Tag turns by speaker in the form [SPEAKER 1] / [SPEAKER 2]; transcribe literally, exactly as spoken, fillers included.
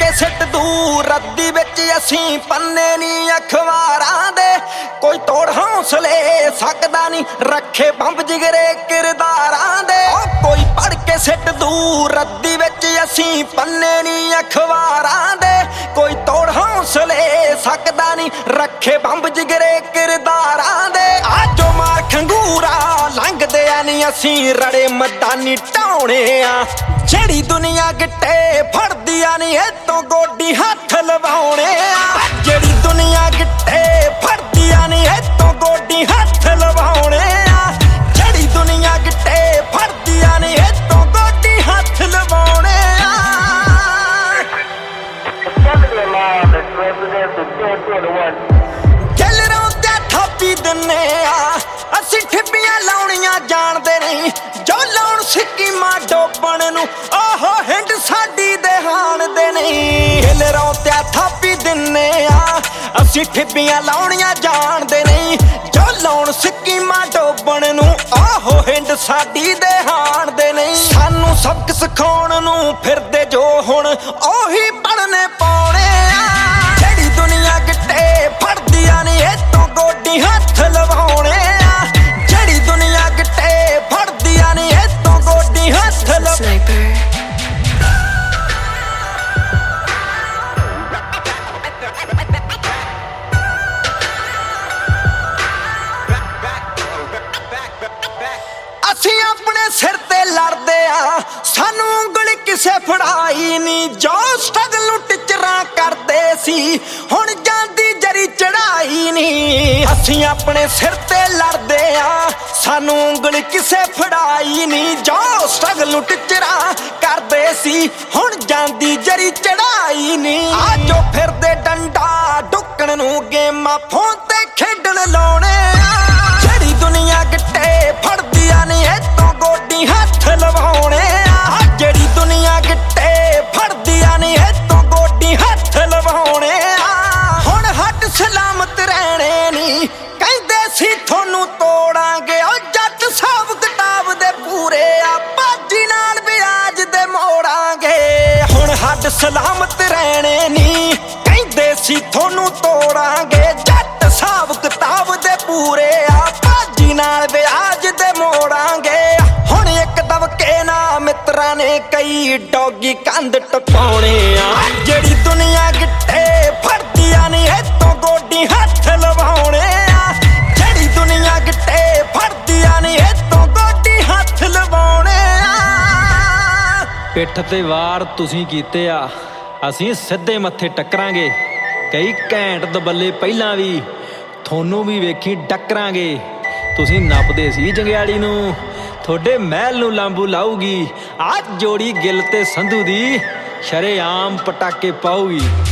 [SPEAKER 1] ਕੇ ਸਿੱਟ ਦੂਰ ਰੱਦੀ ਵਿੱਚ ਅਸੀਂ ਪੰਨੇ ਨੀ ਅਖਬਾਰਾਂ ਦੇ। ਕੋਈ ਤੋੜ ਹੌਸਲੇ ਸਕਦਾ ਨਹੀਂ ਰੱਖੇ ਬੰਬ ਜਿਗਰੇ ਕਿਰਦਾਰਾਂ ਦੇ। ਕੋਈ ਪੜ ਕੇ ਸਿੱਟ ਦੂਰ ਰੱਦੀ ਵਿੱਚ ਅਸੀਂ ਪੰਨੇ ਨੀ ਅਖਬਾਰਾਂ ਦੇ। ਕੋਈ ਤੋੜ ਹੌਸਲੇ ਸਕਦਾ ਨਹੀਂ ਰੱਖੇ ਬੰਬ ਜਿਗਰੇ ਕਿਰਦਾਰਾਂ ਦੇ। ਆਜੋ ਮਾਰ ਖੰਗੂਰਾ ਲੰਘਦੇ ਆ ਨੀ ਅਸੀਂ ਰੜੇ ਮੈਦਾਨੀ ਢਾਉਣੇ ਆ। ਜਿਹੜੀ ਦੁਨੀਆ ਗਿੱਟੇ ਫੜਦੀ ਆ ਨੀ ਇਤੋਂ ਗੋਡੀ ਹੱਥ ਲਵਾਉਣੇ ਆ। ਜਿਹੜੀ ਦੁਨੀਆ ਗਿੱਟੇ ਫੜਦੀ ਆ ਨੀ ਇਤੋਂ ਗੋਡੀ ਹੱਥ ਲਵਾਉਣੇ ਆ। ਜਿਹੜੀ ਦੁਨੀਆ ਗਿੱਟੇ ਫੜਦੀ ਆ ਨੀ ਇਤੋਂ ਗੋਡੀ ਹੱਥ ਲਵਾਉਣੇ ਆ। ਗੈਲਰਾਂ ਤੇ ਥਾਪੀ ਦਿੰਨੇ ਆ ਅਸੀਂ ਠਿੱਬੀਆਂ ਲਾਉਣੀਆਂ ਜਾਣਦੇ ਨਹੀਂ। ਜੋ ਲਾਉਣ ਸਿੱਕੀਮਾਂ ਡੋਬਣ ਨੂੰ ਆਹੋ ਹਿੰਡ ਸਾਡੀ ਦੇ ਹਾਣਦੇ ਨਹੀਂ। ਗੈਲਰਾਂ ਤੇ ਥਾਪੀ ਦਿੰਨੇ ਆ ਅਸੀਂ ਠਿੱਬੀਆਂ ਲਾਉਣੀਆਂ ਜਾਣਦੇ ਨਹੀਂ। ਜੋ ਲਾਉਣ ਸਿੱਕੀਮਾਂ ਡੋਬਣ ਨੂੰ ਆਹੋ ਹਿੰਡ ਸਾਡੀ ਦੇ ਹਾਣਦੇ ਨਹੀਂ। ਸਾਨੂੰ ਸਬਕ ਸਿਖਾਉਣ ਨੂੰ ਫਿਰਦੇ ਜੋ ਹੁਣ ਉਹੀ ਪੜ੍ਹਨੇ ਪਾਉਣੇ ਆ। ਜਿਹੜੀ ਦੁਨੀਆ ਗਿੱਟੇ ਫੜਦੀਆਂ ਨੀ ਇਤੋਂ ਗੋਡੀ ਹੱਥ ਲਵਾਉਣੇ ਆ। ਜਿਹੜੀ ਦੁਨੀਆ ਗਿੱਟੇ ਫੜਦੀਆਂ ਨੀ ਇਤੋਂ ਗੋਡੀ ਹੱਥ ਲਵਾਉਣੇ ਆ। ਅਸੀਂ ਆਪਣੇ ਸਿਰ ਤੇ ਲੜਦੇ ਆ ਸਾਨੂੰ ਉਂਗਲੀ ਕਿਸੇ ਫੜਾਈ ਨੀ। ਜੋ ਸਟਰਗਲ ਨੂੰ ਟਿਚਰਾਂ ਕਰਦੇ ਸੀ ਹੁਣ ਜਾਂਦੀ ਜਰੀ ਚੜਾਈ ਨੀ। ਅਸੀਂ ਆਪਣੇ ਸਿਰ ਤੇ ਲੜਦੇ ਆ ਸਾਨੂੰ ਉਂਗਲੀ ਕਿਸੇ ਫੜਾਈ ਨੀ। ਜੋ ਸਟਰਗਲ ਨੂੰ ਟਿਚਰਾਂ ਕਰਦੇ ਸੀ ਹੁਣ ਜਾਂਦੀ ਜਰੀ ਚੜਾਈ ਨੀ। ਆਜੋ ਫਿਰਦੇ ਡੰਡਾ ਡੁੱਕਣ ਨੂੰ ਗੇਮਾਂ ਫੋਨ ਤੇ ਖੇਡਣ ਲਾਉਣੇ ਆ। ਜਿਹੜੀ ਦੁਨੀਆ ਗਿੱਟੇ ਫੜਦੀ ਆ ਨੀ ਇਤੋਂ ਗੋਡੀ ਹੱਥ ਲਵਾਉਣੇ ਆ। ਜਿਹੜੀ ਦੁਨੀਆ ਗਿੱਟੇ ਫੜਦੀ ਆ ਨੀ ਇਤੋਂ ਗੋਡੀ ਹੱਥ ਲਵਾਉਣੇ ਆ। ਹੁਣ ਹੱਡ ਸਲਾਮਤ ਰਹਿਣੇ ਨੀ ਕਹਿੰਦੇ ਸੀ ਤੁਹਾਨੂੰ ਤੋੜਾਂਗੇ। ਉਹ ਜੱਟ ਹਿਸਾਬ ਕਿਤਾਬ ਦੇ ਪੂਰੇ ਆ ਬਾਜੀ ਨਾਲ ਵਿਆਜ ਦੇ ਮੋੜਾਂਗੇ। ਹੁਣ ਹੱਡ ਸਲਾਮਤ ਰਹਿਣੇ ਨੀ ਕਹਿੰਦੇ ਸੀ ਤੁਹਾਨੂੰ ਤੋੜਾਂਗੇ। ਜੱਟ ਹਿਸਾਬ ਕਿਤਾਬ ਦੇ ਪੂਰੇ ਆ ਬਾਜੀ ਨਾਲ ਵਿਆਜ ਦੇ ਮੋੜਾਂਗੇ। ਹੁਣ ਇੱਕ ਦਬਕੇ ਨਾ ਮਿੱਤਰਾਂ ਨੇ ਕਈ ਡੌਗੀ ਕੰਧ ਟਪਾਉਣੇ ਆ। ਜਿਹੜੀ ਦੁਨੀਆ ਗਿੱਟੇ ਫੜਦੀ ਆ ਨੀ ਇਤੋਂ ਗੋਡੀ ਹੱਥ ਲਵਾਉਣੇ ਆ। ਜਿਹੜੀ ਦੁਨੀਆ ਗਿੱਟੇ ਫੜਦੀ ਆ ਨੀ ਇਤੋਂ ਗੋਡੀ ਹੱਥ ਲਵਾਉਣੇ ਆ।
[SPEAKER 2] ਪਿੱਠ ਤੇ ਵਾਰ ਤੁਸੀਂ ਕੀਤੇ ਆ ਅਸੀਂ ਸਿੱਧੇ ਮੱਥੇ ਟੱਕਰਾਂਗੇ। ਕਈ ਘੈਂਟ ਦਬੱਲੇ ਪਹਿਲਾਂ ਵੀ ਤੁਹਾਨੂੰ ਵੀ ਵੇਖੀ ਟੱਕਰਾਂਗੇ। ਤੁਸੀਂ ਨੱਪਦੇ ਸੀ ਜੰਗਿਆੜੀ ਨੂੰ ਤੁਹਾਡੇ ਮਹਿਲ ਨੂੰ ਲਾਂਬੂ ਲਾਊਗੀ। ਆ ਜੋੜੀ ਗਿੱਲ ਤੇ ਸੰਧੂ ਦੀ ਸ਼ਰੇਆਮ ਪਟਾਕੇ ਪਾਊਗੀ।